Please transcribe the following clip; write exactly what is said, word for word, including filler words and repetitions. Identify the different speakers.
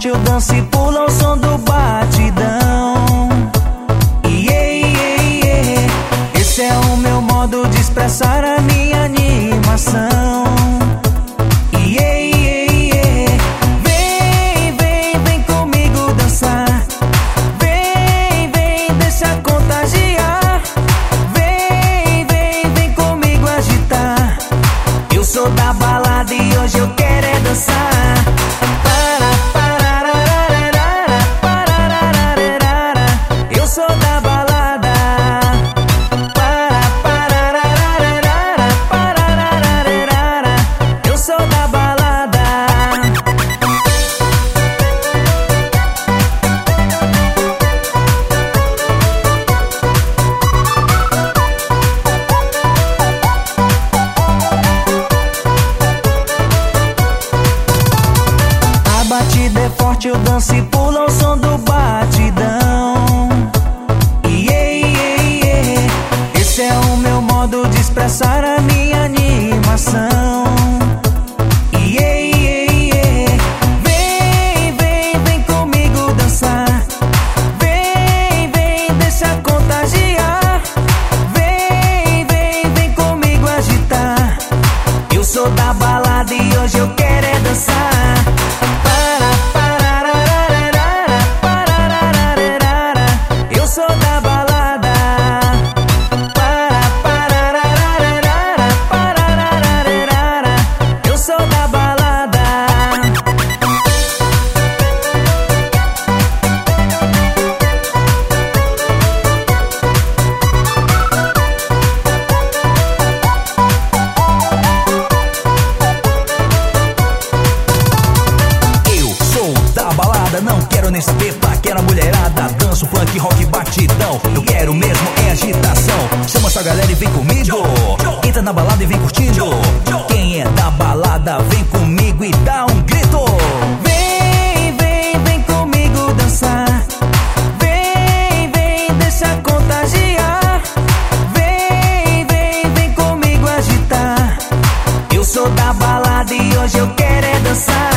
Speaker 1: forte, eu danço e pulo ao som do batidão. Iê, iê, iê. Esse é o meu modo de expressar a minha animação. Iê, iê, iê. Vem, vem, vem comigo dançar. Vem, vem, deixa contagiar. Vem, vem, vem comigo agitar. Eu sou da balada e hoje eu quero é dançar. Eu sou da balada. Eu sou da balada. A batida é forte, eu danço e pulo ao som do batidão. Iê, iê, iê. Esse é o meu modo de expressar a minha animação. Iê, iê, iê. Vem, vem, vem comigo dançar. Vem, vem, deixa contagiar. Vem, vem, vem comigo agitar. Eu sou da balada e hoje eu quero é dançar. Eu sou da balada. Eu sou da balada. Eu sou da balada, não quero nem saber pra que era mulherada. Danço, funk, rock, batidão. Eu quero mesmo é agitação. Chama essa galera e vem comigo. Entra na balada e vem curtindo. Quem é da balada vem comigo e dá um grito. Vem, vem, vem comigo dançar. Vem, vem, deixa contagiar. Vem, vem, vem comigo agitar. Eu sou da balada e hoje eu quero é dançar.